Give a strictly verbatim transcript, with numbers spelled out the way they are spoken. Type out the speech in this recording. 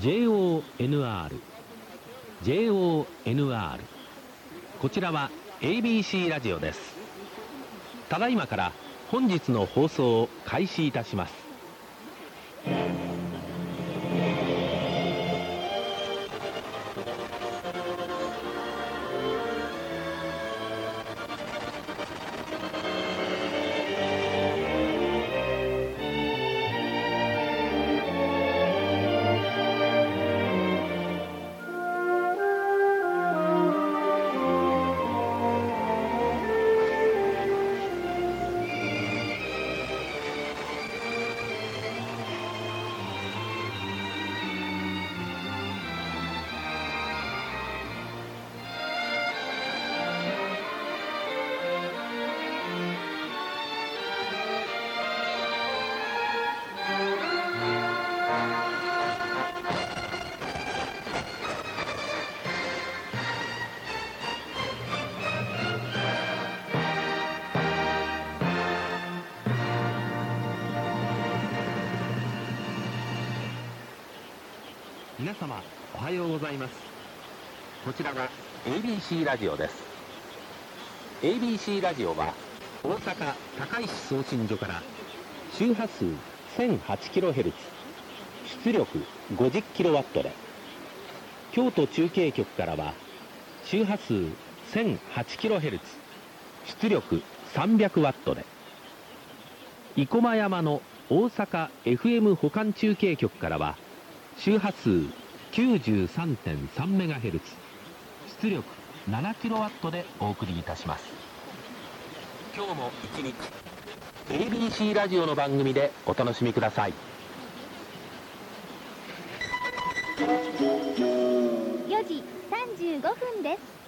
ジェイオーエヌアール ジェイオーエヌアール こちらは エービーシー ラジオです。ただいまから本日の放送を開始いたします。皆様おはようございます。こちらは エービーシー ラジオです。 エービーシー ラジオは大阪高石送信所から周波数 せんはちキロヘルツ、 出力 ごじゅっキロワット で、京都中継局からは周波数 せんはちキロヘルツ、 出力 さんびゃくワット で、生駒山の大阪 エフエム 補完中継局からは周波数 きゅうじゅうさんてんさんメガヘルツ、 出力 ななキロワット でお送りいたします。今日も一日 エービーシー ラジオの番組でお楽しみください。 よじさんじゅうごふんです。